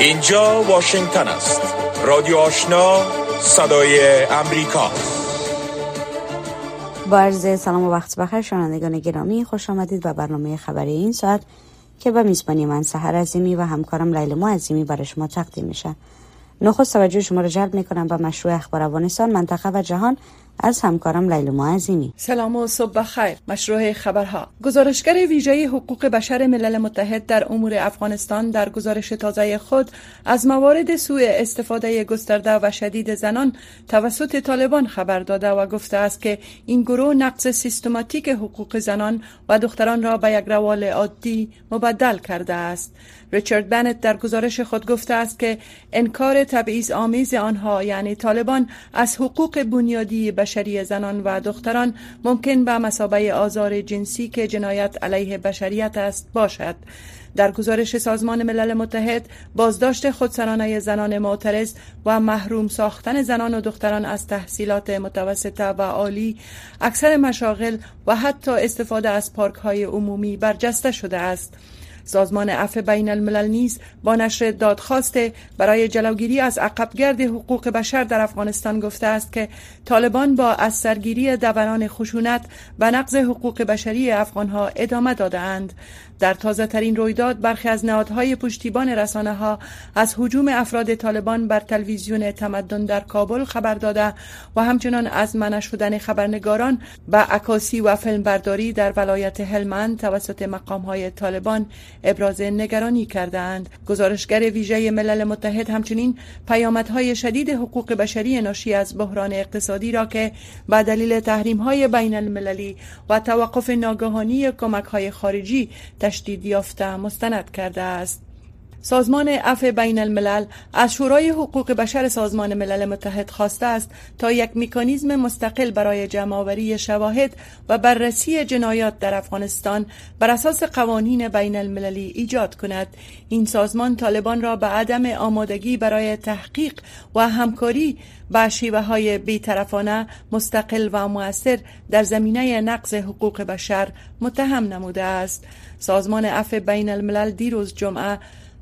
اینجا واشنگتن است. رادیو آشنا، صدای امریکا. با عرض سلام و وقت بخیر شنوندگان گرامی، خوش آمدید به برنامه خبری این ساعت که به میزبانی من سحر عظیمی و همکارم لیلا عظیمی برای شما تقدیم میشه. نخست توجه شما را جلب میکنم به مشروع اخبار افغانستان، منطقه و جهان از همکارم لیلا عظیمی. سلام و صبح بخیر. مشروع خبرها. گزارشگر ویژه حقوق بشر ملل متحد در امور افغانستان در گزارش تازه خود از موارد سوء استفاده گسترده و شدید زنان توسط طالبان خبر داده و گفته است که این گروه نقض سیستماتیک حقوق زنان و دختران را به یک روال عادی مبدل کرده است. ریچارد بنت در گزارش خود گفته است که انکار تبعیض آمیز آنها یعنی طالبان از حقوق بنیادی بشری زنان و دختران ممکن به مثابه آزار جنسی که جنایت علیه بشریت است باشد. در گزارش سازمان ملل متحد بازداشت خودسرانه زنان معترض و محروم ساختن زنان و دختران از تحصیلات متوسطه و عالی، اکثر مشاغل و حتی استفاده از پارک‌های عمومی برجسته شده است. سازمان عفو بین الملل نیز با نشر دادخواست برای جلوگیری از عقبگرد حقوق بشر در افغانستان گفته است که طالبان با از سرگیری دوران خشونت و نقض حقوق بشری افغانها ادامه داده‌اند. در تازه ترین رویداد برخی از نهادهای پشتیبان رسانه ها از هجوم افراد طالبان بر تلویزیون تمدن در کابل خبر داده و همچنان از منع شدن خبرنگاران به عکاسی و فیلمبرداری در ولایت هلمند توسط مقام‌های طالبان ابراز نگرانی کردند. گزارشگر ویژه ملل متحد همچنین پیامدهای شدید حقوق بشری ناشی از بحران اقتصادی را که به دلیل تحریم‌های بین المللی و توقف ناگهانی کمک‌های خارجی تشدید یافته مستند کرده است. سازمان عفو بین الملل از شورای حقوق بشر سازمان ملل متحد خواسته است تا یک مکانیزم مستقل برای جمع‌آوری شواهد و بررسی جنایات در افغانستان بر اساس قوانین بین المللی ایجاد کند. این سازمان طالبان را به عدم آمادگی برای تحقیق و همکاری با شیوه‌های بی‌طرفانه، مستقل و مؤثر در زمینه نقض حقوق بشر متهم نموده است. سازمان عفو بین الملل دیروز جمعه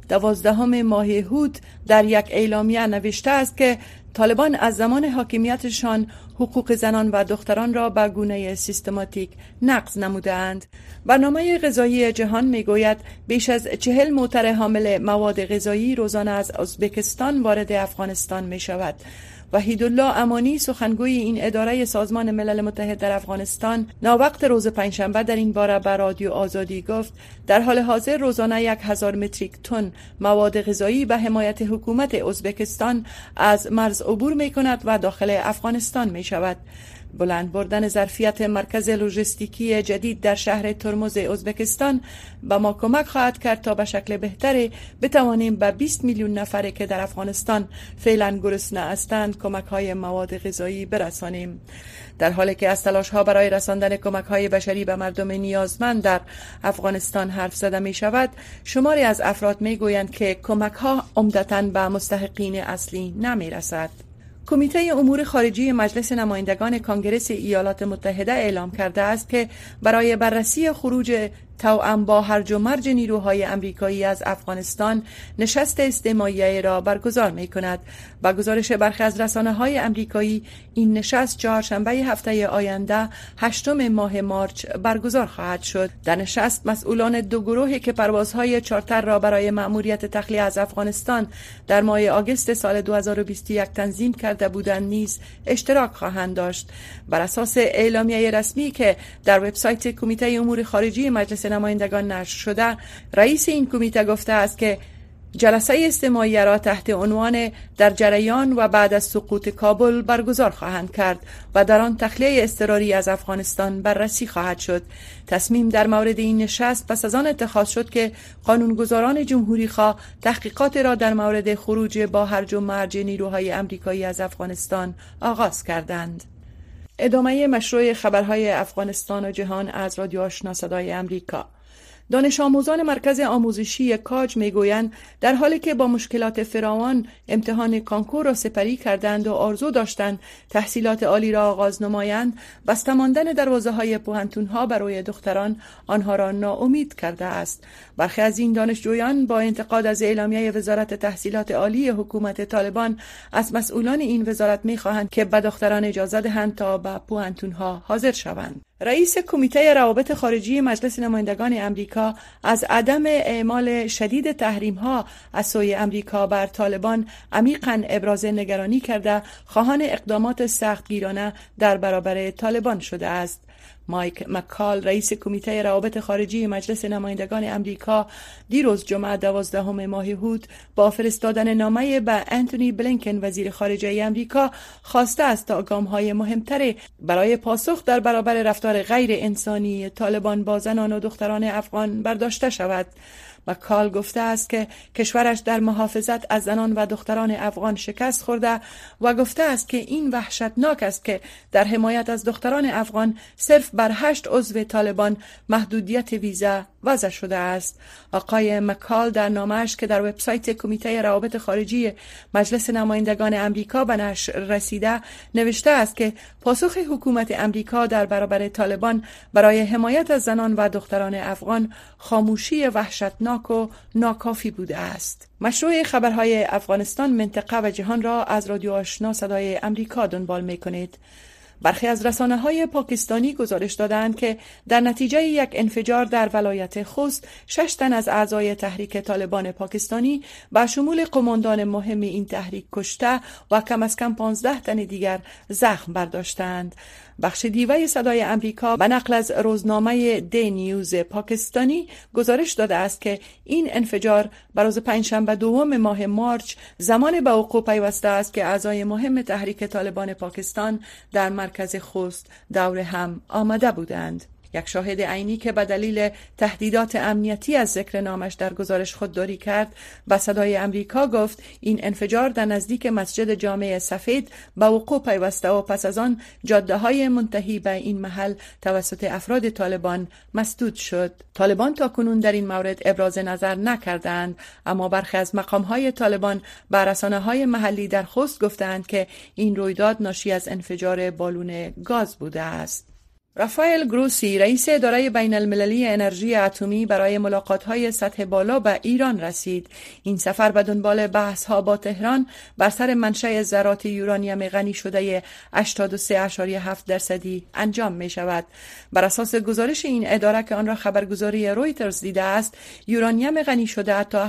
12 ماه هود در یک اعلامیه نوشته است که طالبان از زمان حاکمیتشان حقوق زنان و دختران را به گونه سیستماتیک نقض نموده‌اند. برنامه غذایی جهان میگوید بیش از 40 موتر حامل مواد غذایی روزانه از ازبکستان وارد افغانستان می شود. وحیدالله امانی سخنگوی این اداره سازمان ملل متحد در افغانستان ناوقت روز پنجشنبه در این باره به رادیو آزادی گفت در حال حاضر روزانه 1000 متریک تن مواد غذایی به حمایت حکومت ازبکستان از مرز عبور می کند و داخل افغانستان می شود. بلند بردن ظرفیت مرکز لوجستیکی جدید در شهر ترمز ازبکستان به ما کمک خواهد کرد تا به شکل بهتری بتوانیم به 20 میلیون نفری که در افغانستان فعلا گرسنه هستند کمک‌های مواد غذایی برسانیم. در حالی که از تلاش‌ها برای رساندن کمک‌های بشری به مردم نیازمند در افغانستان حرف زده می‌شود، شماری از افراد می‌گویند که کمک‌ها عمدتاً به مستحقین اصلی نمی‌رسد. کمیته امور خارجی مجلس نمایندگان کانگرس ایالات متحده اعلام کرده است که برای بررسی خروج توأم با هرج و مرج نیروهای امریکایی از افغانستان نشست استماعی را برگزار می کند. با گزارش برخی از رسانه‌های امریکایی این نشست چهارشنبه هفته آینده 8 ماه مارس برگزار خواهد شد. در نشست مسئولان دو گروهی که پروازهای چارتر را برای مأموریت تخلیه از افغانستان در ماه آگوست سال 2021 تنظیم کرده بودند نیز اشتراک خواهند داشت. بر اساس اعلامیه رسمی که در وبسایت کمیته امور خارجی مجلس نمایندگان نشر شده، رئیس این کمیته گفته است که جلسه استماعی را تحت عنوان در جریان و بعد از سقوط کابل برگزار خواهند کرد و در آن تخلیه اضطراری از افغانستان بررسی خواهد شد. تصمیم در مورد این نشست پس از آن اتخاذ شد که قانونگذاران جمهوری خواه تحقیقات را در مورد خروج با هرج و مرج نیروهای امریکایی از افغانستان آغاز کردند. ادامه مشروع خبرهای افغانستان و جهان از رادیو آشنا صدای امریکا. دانش آموزان مرکز آموزشی کاج میگویند در حالی که با مشکلات فراوان امتحان کانکور را سپری کردند و آرزو داشتند تحصیلات عالی را آغاز نمایند، بسته ماندن دروازه‌های پوهنتون‌ها برای دختران آنها را ناامید کرده است. برخی از این دانشجویان با انتقاد از اعلامیه وزارت تحصیلات عالی حکومت طالبان از مسئولان این وزارت می‌خواهند که به دختران اجازه دهند تا به پوهنتون‌ها حاضر شوند. رئیس کمیته روابط خارجی مجلس نمایندگان امریکا از عدم اعمال شدید تحریم‌ها از سوی امریکا بر طالبان عمیقاً ابراز نگرانی کرده خواهان اقدامات سختگیرانه در برابر طالبان شده است. مایک مکال رئیس کمیته روابط خارجی مجلس نمایندگان امریکا دیروز جمعه 12 ماه هوت با فرستادن نامه به انتونی بلینکن وزیر خارجه امریکا خواسته است تا گام‌های مهمتر برای پاسخ در برابر رفتار غیر انسانی طالبان با زنان و دختران افغان برداشته شود. مکال گفته است که کشورش در محافظت از زنان و دختران افغان شکست خورده و گفته است که این وحشتناک است که در حمایت از دختران افغان صرف بر 8 عضو طالبان محدودیت ویزا وضع شده است. آقای مکال در نامه‌اش که در وبسایت کمیته روابط خارجی مجلس نمایندگان امریکا به نشر رسیده نوشته است که پاسخ حکومت امریکا در برابر طالبان برای حمایت از زنان و دختران افغان خاموشی وحشتناک و ناکافی بوده است. مشروع خبرهای افغانستان، منطقه و جهان را از رادیو آشنا صدای امریکا دنبال می‌کنید. برخی از رسانه‌های پاکستانی گزارش دادند که در نتیجه یک انفجار در ولایت خوست 6 تن از اعضای تحریک طالبان پاکستانی به شمول قماندان مهم این تحریک کشته و کم از کم 15 تن دیگر زخم برداشتند. بخش دیوه صدای امریکا به نقل از روزنامه دی نیوز پاکستانی گزارش داده است که این انفجار بر روز پنجشنبه 2 ماه مارچ زمان به وقوع پیوسته است که اعضای مهم تحریک طالبان پاکستان در مرکز خوست دور هم آمده بودند. یک شاهد عینی که به دلیل تهدیدات امنیتی از ذکر نامش در گزارش خودداری کرد به صدای امریکا گفت این انفجار در نزدیک مسجد جامع سفید به وقوع پیوسته و پس از آن جاده‌های منتهی به این محل توسط افراد طالبان مسدود شد. طالبان تاکنون در این مورد ابراز نظر نکردند، اما برخی از مقام‌های طالبان به رسانه‌های محلی در خوست گفتند که این رویداد ناشی از انفجار بالون گاز بوده است. رافائل گروسی رئیس اداره بین المللی انرژی اتمی برای ملاقات‌های سطح بالا به ایران رسید. این سفر به دنبال بحث‌ها با تهران بر سر منشأ ذرات یورانیم غنی شده 83.7% انجام می‌شود. بر اساس گزارش این اداره که آن را خبرگزاری رویترز دیده است، یورانیم غنی شده تا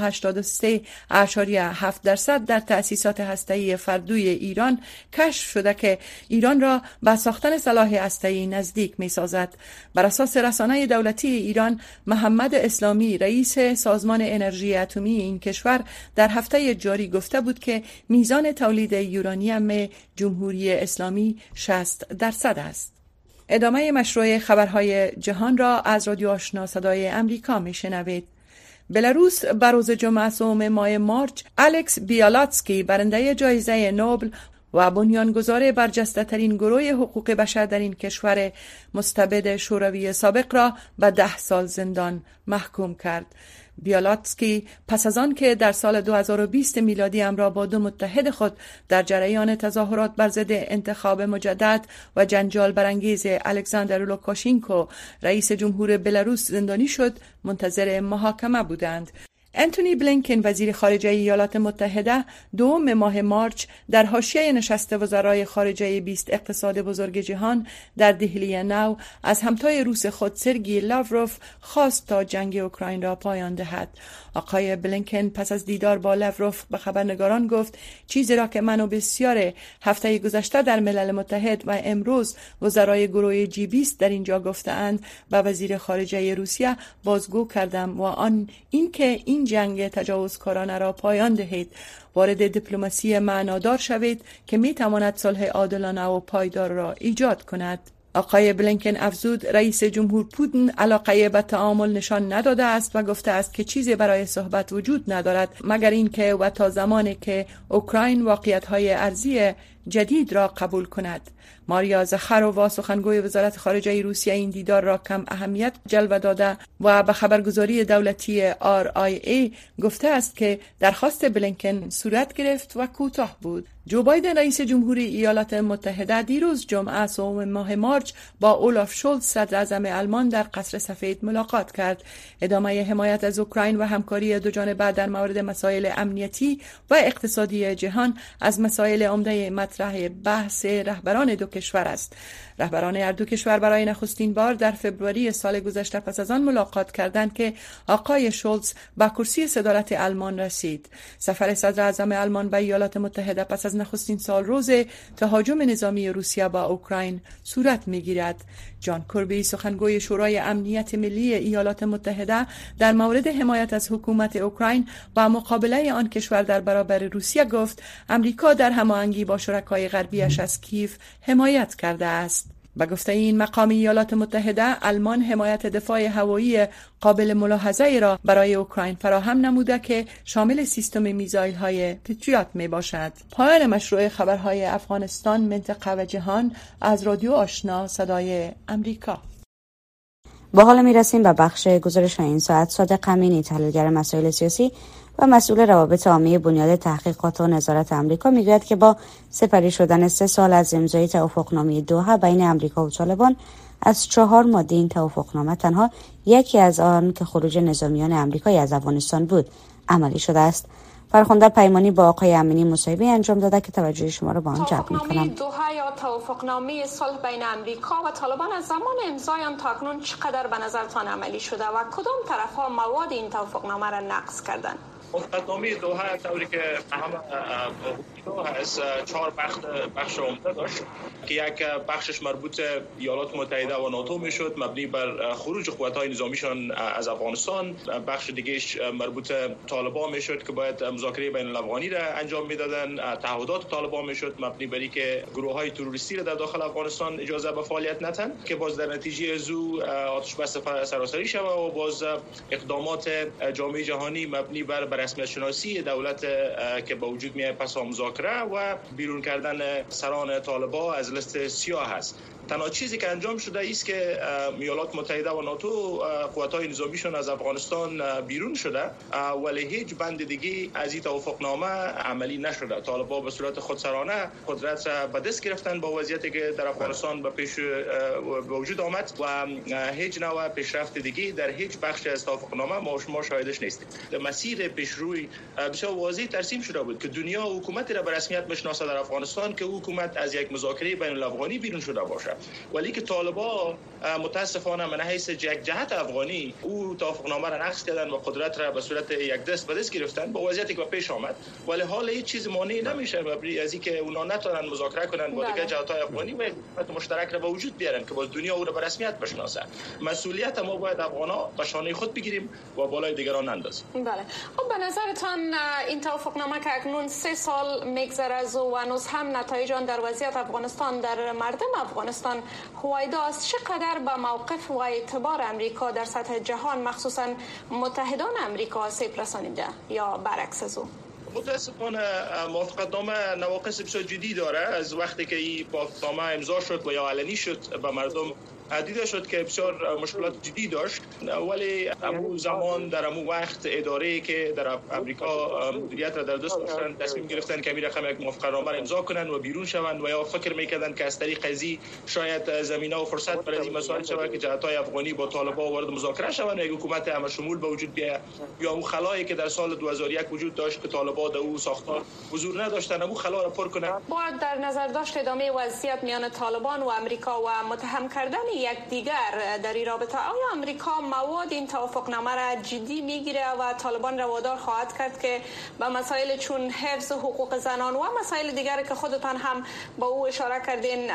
83.7% در تأسیسات هسته‌ای فردوی ایران کشف شده که ایران را به ساختن سلاح هسته‌ای نزدیک می‌سازد. بر اساس رسانه دولتی ایران، محمد اسلامی رئیس سازمان انرژی اتمی این کشور در هفته جاری گفته بود که میزان تولید یورانیم جمهوری اسلامی 60% است. ادامه مشروع خبرهای جهان را از رادیو آشنا صدای امریکا میشنوید. بلاروس بر روز جمعه 3 ماه مارچ الکس بیالاتسکی برنده جایزه نوبل و بنیانگذار برجسته ترین گروه حقوق بشر در این کشور مستبد شوروی سابق را به 10 سال زندان محکوم کرد. بیالاتسکی پس از آن که در سال 2020 میلادی را با 2 متحد خود در جریان تظاهرات بر ضد انتخاب مجدد و جنجال برانگیز الکساندر لوکاشنکو رئیس جمهور بلاروس زندانی شد، منتظر محاکمه بودند. انتونی بلینکن وزیر خارجه ایالات متحده 2 ماه مارچ در حاشیه نشست وزرای خارجه 20 اقتصاد بزرگ جهان در دهلی نو از همتای روس خود سرگئی لاوروف خواست تا جنگ اوکراین را پایان دهد. آقای بلینکن پس از دیدار با لاوروف به خبرنگاران گفت چیزی را که من و بسیار هفته گذشته در ملل متحد و امروز وزرای گروه G20 در اینجا گفتند به وزیر خارجه روسیه بازگو کردم و آن اینکه این جنگ تجاوزکارانه را پایان دهید، وارد دیپلماسی معنادار شوید که می تواند صلح عادلانه و پایدار را ایجاد کند. آقای بلینکن افزود رئیس جمهور پوتین علاقه به تعامل نشان نداده است و گفته است که چیزی برای صحبت وجود ندارد مگر اینکه و تا زمانی که اوکراین واقعیت‌های ارضی جدید را قبول کند. ماریا زخارۆوا سخنگوی وزارت خارجه روسیه این دیدار را کم اهمیت جلوه داده و به خبرگزاری دولتی RIA گفته است که درخواست بلینکن صورت گرفت و کوتاه بود. جو بایدن رئیس جمهوری ایالات متحده دیروز جمعه 3 ماه مارچ با اولاف شولز صدر اعظم آلمان در قصر سفید ملاقات کرد. ادامه حمایت از اوکراین و همکاری دوجانبه در مورد مسائل امنیتی و اقتصادی جهان از مسائل عمده مطرح بحث رهبران دو کشور است. رهبران هر دو کشور برای نخستین بار در فوریه سال گذشته پس از آن ملاقات کردند که آقای شولز به کرسی صدارت آلمان رسید. سفر صدر اعظم آلمان به ایالات متحده پس از نخستین سال روز تهاجم نظامی روسیه با اوکراین صورت می‌گیرد. جان کربی سخنگوی شورای امنیت ملی ایالات متحده در مورد حمایت از حکومت اوکراین و مقابله آن کشور در برابر روسیه گفت امریکا در هماهنگی با شرکای غربیش از کیف حمایت کرده است. به گفته این مقام ایالات متحده، آلمان حمایت دفاع هوایی قابل ملاحظه‌ای را برای اوکراین فراهم نموده که شامل سیستم میزایل‌های پتریوت می باشد. پایان مشروع خبرهای افغانستان، منطقه و جهان از رادیو آشنا صدای امریکا. با حال میرسیم به بخش گزارش این ساعت. صادق امینی، تحلیلگر مسائل سیاسی و مسئول روابط عامه بنیاد تحقیقات و نظارت آمریکا، میگوید که با سپری شدن 3 سال از امضای توافقنامه دوحه بین آمریکا و طالبان، از 4 ماده این توافقنامه تنها یکی از آن که خروج نظامیان آمریکایی از افغانستان بود عملی شده است. فرخنده پیمانی با آقای امینی مصاحبه انجام داده که توجه شما را به آن جلب می‌کنم. توافقنامه دوحه یا توافقنامه صلح بین آمریکا و طالبان از زمان امضای آن تا اکنون چقدر به نظرتان عملی شده و کدام طرف‌ها مواد این توافقنامه را نقض کردند؟ توافقنامه دوحه طوری که از 4 بخش عمده داشت که یک بخشش مربوط ایالات متحده و ناتو میشد، مبنی بر خروج قوت‌های نظامیشان از افغانستان. بخش دیگهش مربوط طالبان میشد که باید مذاکره بین الافغانی را انجام میدادن. تعهدات طالبان میشد مبنی بر اینکه گروه‌های تروریستی را در داخل افغانستان اجازه به فعالیت ندن، که باز در نتیجه از او آتش بس سراسری شود و باز اقدامات جامعه جهانی مبنی بر رسمیت شناسی دولت که با وجود میاد پس از مذاکره و بیرون کردن سران طالبان از لیست سیاه است. تنها چیزی که انجام شده است که ایالات متحده و ناتو قوت‌های نظامیشون از افغانستان بیرون شده، ولی هیچ بند دیگه از این توافقنامه عملی نشده. طالبان به صورت خودسرانه قدرت را به دست گرفتن با وضعیتی که در افغانستان به پیش وجود آمد و هیچ نوع پیشرفت دیگه در هیچ بخش از توافقنامه ما شاهدش نیستیم. مسیر پیشروی بسیار واضح ترسیم شده بود که دنیا حکومتی را به رسمیت بشناسه در افغانستان که حکومت از یک مذاکره بین الافغانی بیرون شده باشه، ولی که طالبان متاسفانه من حیث یک جهت افغانی او توافقنامه را نقض کردن و قدرت را به صورت یک دست به دست گرفتن با وضعیتی که پیش آمد. ولی حالا هیچ چیز مانع نمیشه از اینکه اونا نتونن مذاکره کنن با دیگر جهت‌های افغانی و حکومت مشترک را به وجود بیارن که باز دنیا او را به رسمیت بشناسه. مسئولیت ما باید افغانا به شانه خود بگیریم و بالای دیگران نندازیم. بله. خب به نظرتان این توافقنامه که اکنون 3 سال میگذره از و هنوز هم نتایج آن در وضعیت افغانستان در مردم افغانستان هویدا است، چقدر به موقف و اعتبار امریکا در سطح جهان مخصوصا متحدان امریکا آسیب رسانیده یا برعکس از او؟ متاسفانه موافقتنامه نواقص بسیار جدی داره. از وقتی که این موافقتنامه امضا شد و یا علنی شد به مردم دیده شد که بسیار مشکلات جدی داشت، ولی امو زمان در امو وقت اداره‌ای که در امریکا مدیریت را در دست داشتن تصمیم گرفتن که رقم یک موافقتنامه را امضا کنن و بیرون شوند و یا فکر میکردن که از طریق ازی شاید زمینه و فرصت برای این مسائل شود که جهت‌های افغانی با طالبان وارد مذاکره شوند و یک حکومت همشمول به وجود بیاید، یا اون خلایی که در سال 2001 وجود داشت که طالبان در او ساختار حضور نداشتن امو خلا را پر کنند. باید در نظر داشت ادامه وضعیت میان طالبان و امریکا و متهم کردن یکدیگر در این رابطه. آیا امریکا مواد این توافقنامه را جدی میگیره و طالبان را وادار خواهد کرد که به مسائل چون حفظ حقوق زنان و مسائل دیگری که خودتان هم با او اشاره کردین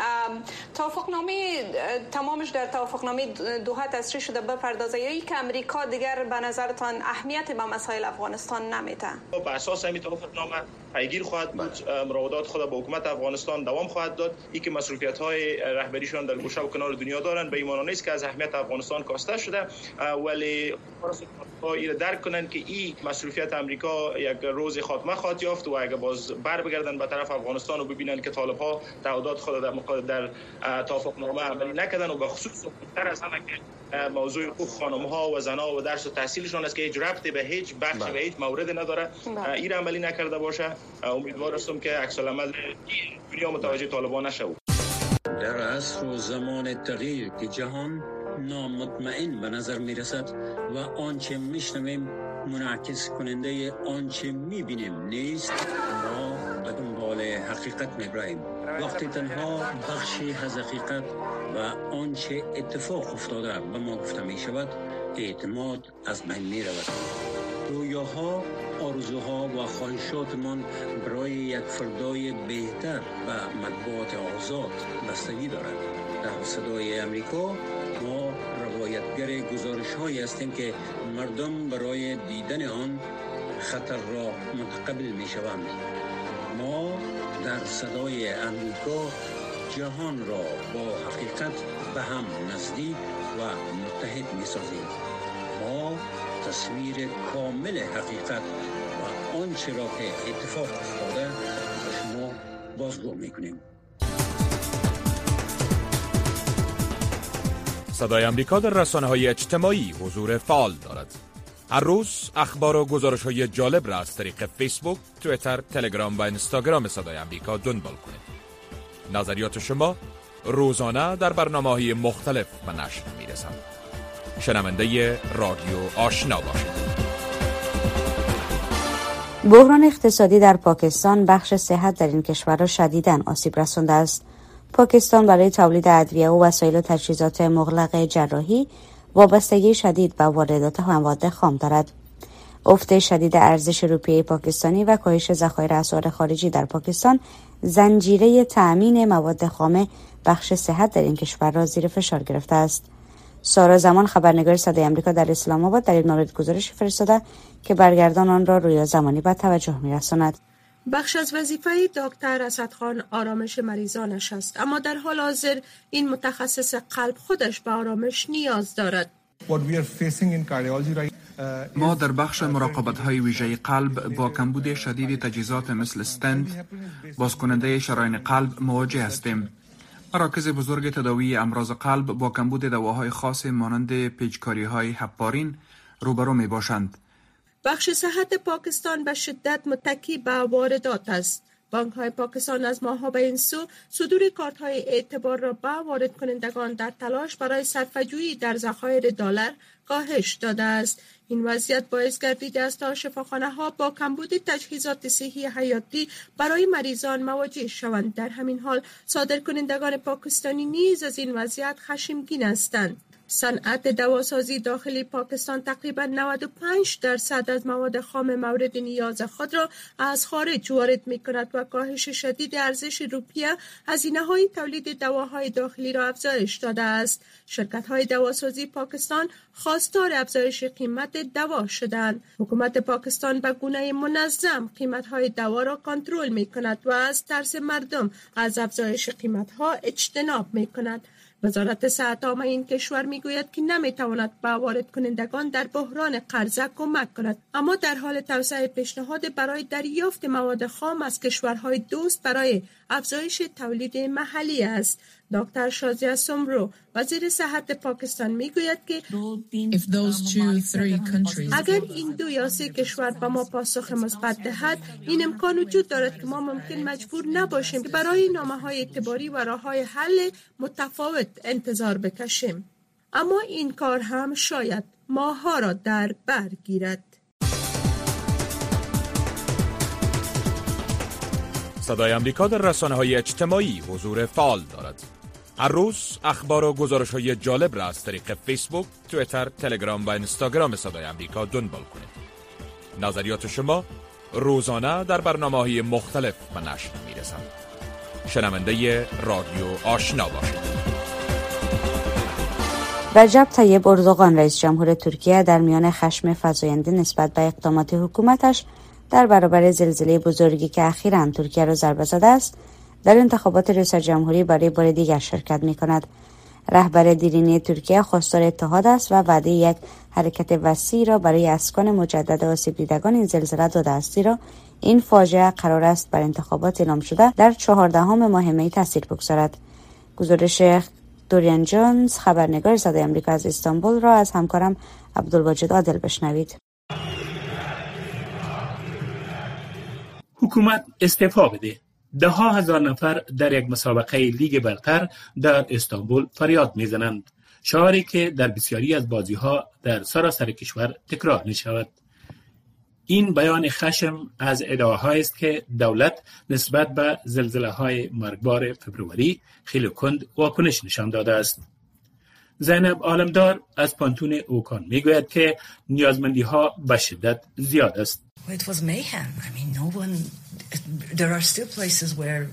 توافقنامه تمامش در توافقنامه دوحه تصریح شده بپردازه، یا اینکه امریکا دیگر به نظرتان اهمیت به مسائل افغانستان نمیده؟ بر اساس همین توافقنامه پیگیر خواهد بود، مراودات خود با حکومت افغانستان دوام خواهد داد. این که مصروفیت‌های رهبریشان در گوشه و کنار دنیا داره دارن. به ایمان نیست که از اهمیت افغانستان کاسته شده، ولی این درک کنن که این مصروفیت امریکا یک روز خاتمه خواهد یافت و اگه باز بر بگردن به طرف افغانستان و ببینن که طالب‌ها تعهدات خود در توافقنامه عملی نکردن و به خصوص تر از همه که موضوع حقوق خانم‌ها و زن‌ها و درس و تحصیلشون است که هیچ ربطی به هیچ بخش و هیچ مورد نداره، این عملی نکرده باشه. امیدوار هستم که عکس العمل دنیا متوجه طالبان نشود. در عصر و زمان تغییر که جهان نامطمئن به نظر می رسد و آنچه می شنویم منعکس کننده آنچه می بینیم نیست، ما به دنبال حقیقت می براییم. وقتی تنها بخشی از حقیقت و آنچه اتفاق افتاده به ما گفته می شود، اعتماد از بین می رود. رویاها، آرزوها و خواهشاتمان برای یک فردای بهتر و مطبوعات آزاد بستگی دارد. در صدای امریکا ما روایتگر گزارش‌هایی هستیم که مردم برای دیدن آن خطر را متقبل می‌شوند. ما در صدای امریکا جهان را با حقیقت به هم نزدیک و متحد می‌سازیم. ما تصویر کامل حقیقت و آنچه را که اتفاق افتاده به شما بازگو می‌کنیم. صدای امریکا در رسانه‌های اجتماعی حضور فعال دارد. هر روز اخبار و گزارش‌های جالب را از طریق فیسبوک، توییتر، تلگرام و اینستاگرام صدای امریکا دنبال کنید. نظریات شما روزانه در برنامه‌های مختلف به نشر می‌رسند. شنونده رادیو آشنا باشید. بحران اقتصادی در پاکستان بخش صحت در این کشور را شدیداً آسیب رسانده است. پاکستان برای تولید ادویه و وسایل و تجهیزات مغلق جراحی وابستگی شدید به واردات مواد خام دارد. افت شدید ارزش روپیه پاکستانی و کاهش ذخایر اسعار خارجی در پاکستان زنجیره تأمین مواد خام بخش صحت در این کشور را زیر فشار گرفته است. سارا زمان، خبرنگار صدای آمریکا در اسلام آباد، در این مورد گزارش فرستاده که برگردان آن را رویا زمانی به توجه می‌رساند. بخش از وظیفه دکتر اسدخان آرامش مریضانش است، اما در حال حاضر این متخصص قلب خودش به آرامش نیاز دارد. ما در بخش مراقبت‌های ویژه قلب با کمبود شدید تجهیزات مثل استنت، بازکننده شرايين قلب مواجه هستیم. مراکز بزرگ تداوی امراض قلب با کمبود دواهای خاص مانند پیچکاری‌های هپارین روبرو می‌باشند. بخش صحت پاکستان به شدت متکی به واردات است. بانک‌های پاکستان از ماه‌ها به این سو صدور کارت‌های اعتبار را به وارد کنندگان در تلاش برای صرفه‌جویی در ذخایر دلار کاهش داده است. این وضعیت باعث گردیده است تا شفاخانه‌ها با کمبود تجهیزات صحی حیاتی برای مریضان مواجه شوند. در همین حال صادرکنندگان پاکستانی نیز از این وضعیت خشمگین هستند. صنعت دواسازی داخلی پاکستان تقریباً 95% از مواد خام مورد نیاز خود را از خارج وارد می‌کند و کاهش شدید ارزش روپیه هزینه‌های تولید دواهای داخلی را افزایش داده است. شرکت‌های دواسازی پاکستان خواستار افزایش قیمت دوا شدند. حکومت پاکستان به گونه منظم قیمت‌های دوا را کنترل می‌کند و از ترس مردم از افزایش قیمت‌ها اجتناب می‌کند. وزارت صحت عامه این کشور میگوید که نمیتواند به وارد کنندگان در بحران قرضه کمک کند، اما در حال توسعه پیشنهاد برای دریافت مواد خام از کشورهای دوست برای افزایش تولید محلی است. دکتر شازیه سمرو، وزیر صحت پاکستان میگوید که اگر این 2 یا 3 کشور به ما پاسخ مثبت دهد، این امکان وجود دارد که ما ممکن مجبور نباشیم که برای نامه‌های اعتباری و راه‌های حل متفاوت انتظار بکشیم. اما این کار هم شاید ماه‌ها را در بر گیرد. صدای امریکا در رسانه‌های اجتماعی حضور فعال دارد. هر روز اخبار و گزارش‌های جالب را از طریق فیسبوک، توییتر، تلگرام و اینستاگرام صدای امریکا دنبال کنید. نظریات شما روزانه در برنامه‌های مختلف به نشر می‌رسند. شنونده رادیو آشنا باشید. رجب طیب اردوغان، رئیس جمهور ترکیه، در میان خشم فزاینده نسبت به اقدامات حکومتش در برابر زلزله بزرگی که اخیراً ترکیه را ضربه زده است، در انتخابات ریاست جمهوری برای بار دیگر شرکت می‌کند. رهبر دیرینه ترکیه خواستار اتحاد است و وعده یک حرکت وسیع را برای اسکان مجدد آسیب دیدگان این زلزله داده است، زیرا این فاجعه قرار است بر انتخابات اعلام شده در 14 ماه می تاثیر بگذارد. گزارش دوریان جونز، خبرنگار صدای آمریکا از استانبول، را از همکارم عبدالواجد عادل بشنوید. حکومت استعفا بده. ده ها هزار نفر در یک مسابقه لیگ برتر در استانبول فریاد میزنند، شعاری که در بسیاری از بازی ها در سراسر کشور تکرار می شود. این بیان خشم از ادعاهایی است که دولت نسبت به زلزله‌های مرگبار فبروری خیلی کند واکنش نشان داده است. زینب عالمدار از پانتون اوکان میگوید که نیازمندی ها به شدت زیاد است. It was mayhem. I mean, no one. There are still places where,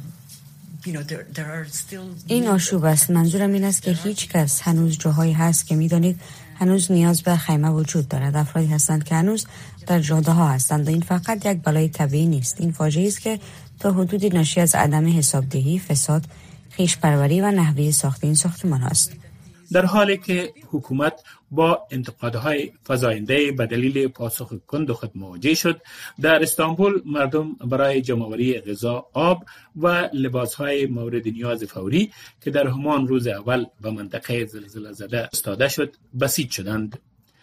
you know, there are still. این آشوب است. منظورم این است که هیچ کس هنوز جاهایی هست که میدانید هنوز نیاز به خیمه وجود دارد. افرادی هستند که هنوز در جاده ها هستند و این فقط یک بلای طبیعی نیست. این فاجعه است که تا حدودی ناشی از عدم حسابدهی، فساد، خویش پروری و نحوه ساخت این ساختمان است. در حالی که حکومت با انتقادهای فزاینده به دلیل پاسخ کند خود مواجه شد، در استانبول مردم برای جمع‌آوری غذا، آب و لباسهای مورد نیاز فوری که در همان روز اول به منطقه زلزله زده استاده شد بسیج شدند.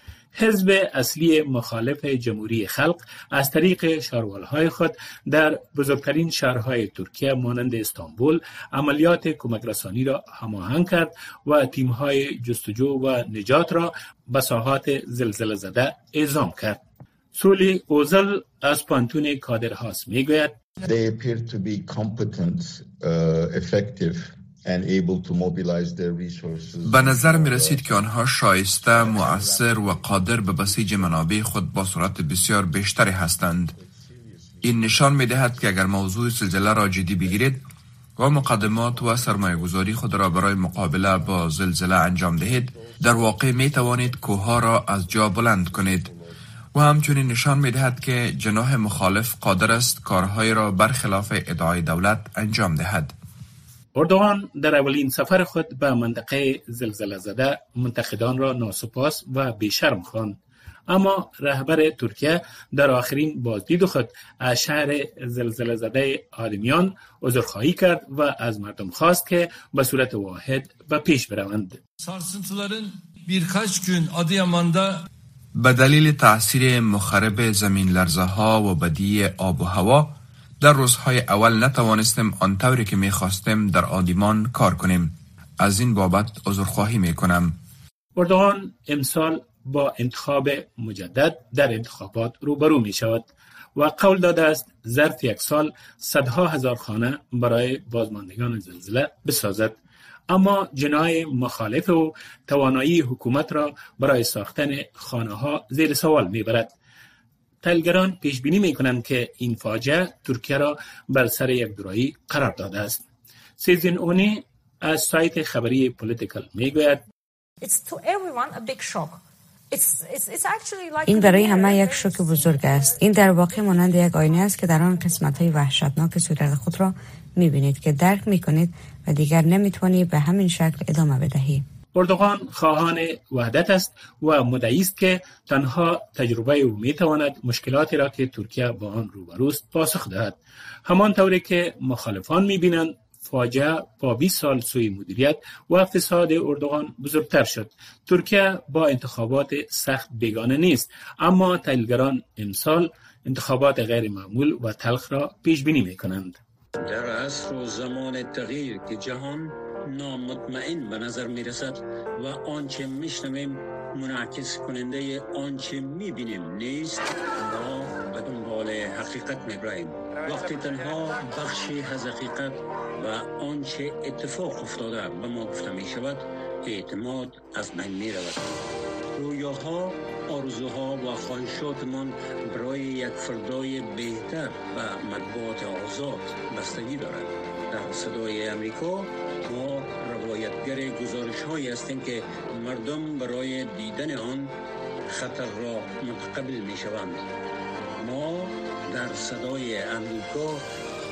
حزب اصلی مخالف جمهوری خلق از طریق شاروالهای خود در بزرگترین شهرهای ترکیه مانند استانبول عملیات کمک رسانی را هماهنگ کرد و تیم‌های جستجو و نجات را به ساحات زلزله زده اعزام کرد. سولی اوزل از پانتون کادرهاس میگوید They appear to be competent, effective and able to mobilize their resources. به نظر می رسید که آنها شایسته، مؤثر و قادر به بسیج منابع خود با سرعت بسیار بیشتری هستند. این نشان می دهد که اگر موضوع زلزله را جدی بگیرید و مقدمات و سرمایه گذاری خود را برای مقابله با زلزله انجام دهید، در واقع می توانید کوهها را از جا بلند کنید. و همچنین نشان می دهد که جناح مخالف قادر است کارهای را برخلاف ادعای دولت انجام دهد. اردوغان در اولین سفر خود به منطقه زلزله زده منتقدان را ناسپاس و بیشرم خواند، اما رهبر ترکیه در آخرین بازدید خود از شهر زلزله زده آدمیان عذرخواهی کرد و از مردم خواست که به صورت واحد به پیش بروند. به دلیل تأثیر مخرب زمین لرزه ها و بدی آب و هوا در روزهای اول نتوانستیم آنطوری که می‌خواستیم در آدیمان کار کنیم. از این بابت عذرخواهی می‌کنم. اردوغان امسال با انتخاب مجدد در انتخابات روبرو می‌شود و قول داده است ظرف یک سال صدها هزار خانه برای بازماندگان زلزله بسازد، اما جناح مخالف و توانایی حکومت را برای ساختن خانه‌ها زیر سوال می‌برد. تحلیلگران پیش بینی می‌کنند که این فاجعه ترکیه را بر سر یک دورایی قرار داده است. سیزین اونی از سایت خبری پولیتیکل میگوید این برای همه یک شوک بزرگ است. این در واقع مانند یک آینه است که در آن قسمت‌های وحشتناک صورت خود را می‌بینید که درک می‌کنید و دیگر نمی‌توانید به همین شکل ادامه بدهید. اردوغان خواهان وحدت است و مدعی است که تنها تجربه او میتواند مشکلاتی را که ترکیه با آن روبروست پاسخ دهد. همانطوری که مخالفان میبینند فاجعه با 20 سال سوی مدیریت و فساد اردوغان بزرگتر شد. ترکیه با انتخابات سخت بیگانه نیست، اما تحلیلگران امسال انتخابات غیر معمول و تلخ را پیش بینی میکنند. در عصر و زمان تغییر که جهان نامطمئن به نظر می رسد و آنچه می شنویم منعکس کننده آنچه می بینیم نیست، ما به دنبال حقیقت می براییم. وقتی تنها بخشی از حقیقت و آنچه اتفاق افتاده به ما گفته می شود، اعتماد از بین می رود. رویاها، آرزوها و خواهشاتمان برای یک فردای بهتر و مطبوعات آزاد بستگی دارد. در صدای امریکا ما روایتگر گزارش هایی هستیم که مردم برای دیدن آن خطر را متقبل می شوند. ما در صدای امریکا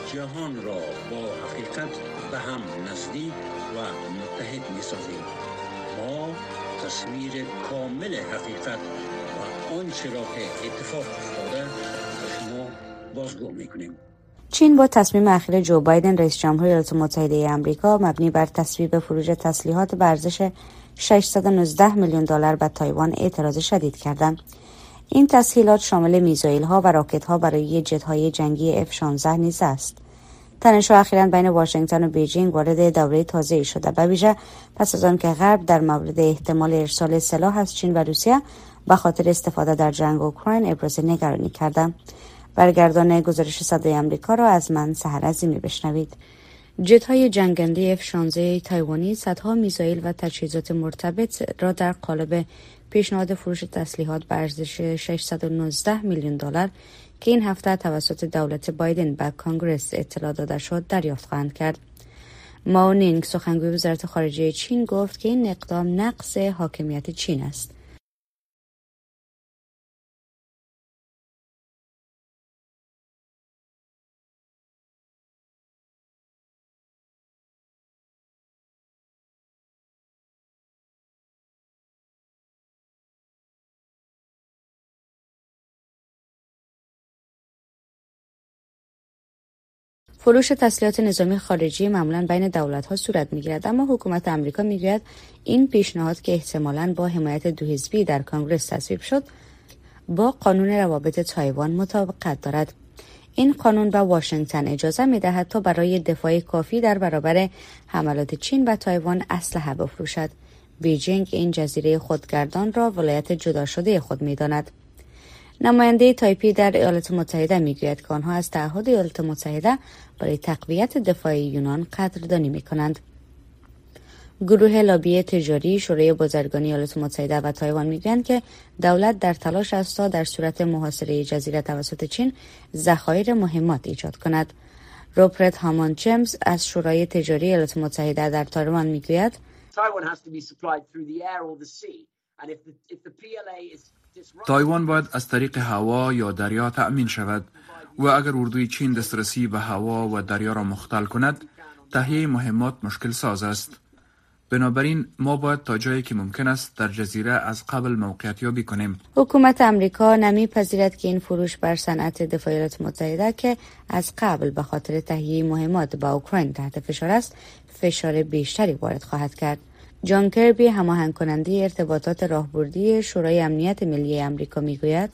جهان را با حقیقت به هم نزدیک و متحد می سازیم. ما تصویر کامل حقیقت و آنچه را که اتفاق افتاده به شما بازگو می کنیم. چین با تصمیم اخیر جو بایدن رئیس جمهور ایالات متحده آمریکا مبنی بر تصویب فروش تسلیحات به ارزش $619 میلیون به تایوان اعتراض شدید کردند. این تسهیلات شامل میزایل‌ها و راکت‌ها برای جت‌های جنگی F-16 نیز است. تنش‌ها اخیراً بین واشنگتن و بیجینگ وارد دوره تازه‌ای شده، به ویژه پس از آن که غرب در مورد احتمال ارسال سلاح از چین و روسیه به خاطر استفاده در جنگ اوکراین ابراز نگرانی کرده. برگردان گزارش صدای آمریکا را از من سحر عظیمی بشنوید. جت‌های جنگنده F-16 تایوانی صدها میزایل و تجهیزات مرتبط را در قالب پیشنهاد فروش تسلیحات به ارزش $619 میلیون که این هفته توسط دولت بایدن به کنگره اطلاع داده شد دریافت خواهند کرد. ماو نینگ سخنگوی وزارت خارجه چین گفت که این اقدام نقض حاکمیت چین است. فروش تسلیحات نظامی خارجی معمولاً بین دولت‌ها صورت می‌گیرد، اما حکومت آمریکا می‌گوید این پیشنهاد که احتمالاً با حمایت دو حزبی در کنگره تصویب شد، با قانون روابط تایوان مطابقت دارد. این قانون به واشنگتن اجازه می‌دهد تا برای دفاع کافی در برابر حملات چین به تایوان اسلحه بفروشد. بیجینگ این جزیره خودگردان را ولایت جدا شده خود می‌داند. نماینده تایپی در ایالات متحده میگوید که آنها از تعهد ایالات متحده برای تقویت دفاع یونان قدردانی میکنند. گروه لابی تجاری شورای بازرگانی ایالات متحده و تایوان میگویند که دولت در تلاش است تا در صورت محاصره جزیره توسط چین ذخایر مهمات ایجاد کند. روپرت هامان چمز از شورای تجاری ایالات متحده در تایوان میگوید تایوان باید از طریق هوا یا دریا تأمین شود و اگر اردوی چین دسترسی به هوا و دریا را مختل کند، تهیه مهمات مشکل ساز است. بنابراین ما باید تا جایی که ممکن است در جزیره از قبل موقعیت یابی کنیم. حکومت آمریکا نمی‌پذیرد که این فروش بر صنعت دفاع ایالات متحده که از قبل به خاطر تهیه مهمات به اوکراین تحت فشار است، فشار بیشتری وارد خواهد کرد. جان کربی هماهنگ کننده ارتباطات راهبردی شورای امنیت ملی آمریکا میگوید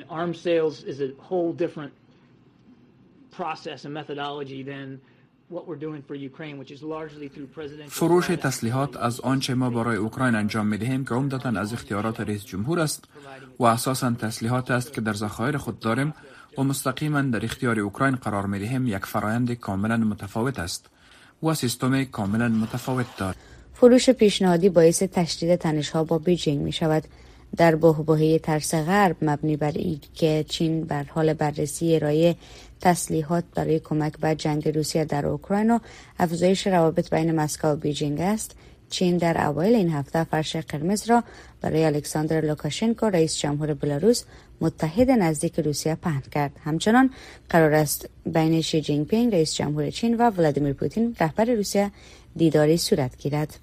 فروش تسلیحات از آنچه ما برای اوکراین انجام می‌دهیم که عمدتاً از اختیارات رئیس جمهور است و اساساً تسلیحات است که در ذخایر خود داریم و مستقیما در اختیار اوکراین قرار می‌دهیم، یک فرآیند کاملاً متفاوت است و سیستم کاملاً متفاوت دارد. فروش پیشنهادی باعث تشدید تنش‌ها با بیجینگ می‌شود. در بحبوحه ترس غرب مبنی بر اینکه چین بر حال بررسی ارائه تسلیحات برای کمک به جنگ روسیه در اوکراین و افزایش روابط بین مسکو و بیجینگ است، چین در اوایل این هفته فرش قرمز را برای الکساندر لوکاشنکو رئیس جمهور بلاروس متحد نزدیک روسیه پهن کرد. همچنان قرار است بین شی جین پینگ رئیس جمهور چین و ولادیمیر پوتین رهبر روسیه دیداری صورت گیرد.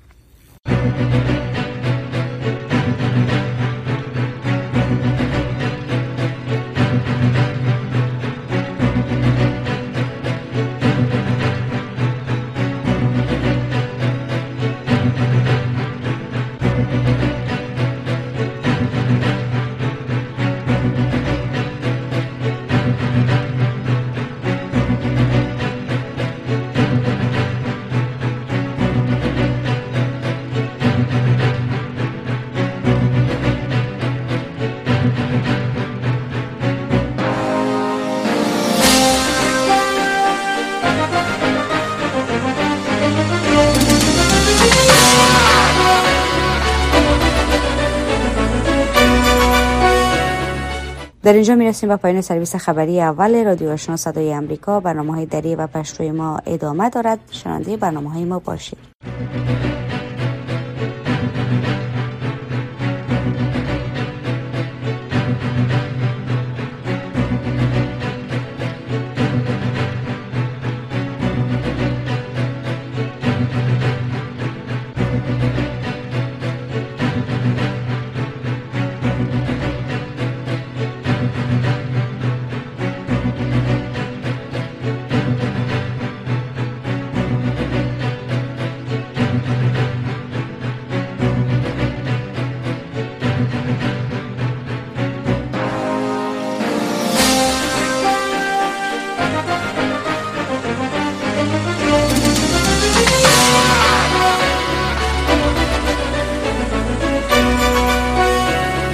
در اینجا میرسیم به پایان سرویس خبری اول رادیو آشنا صدای آمریکا. برنامه‌های دری و پشتوی ما ادامه دارد. شنونده برنامه‌های ما باشید.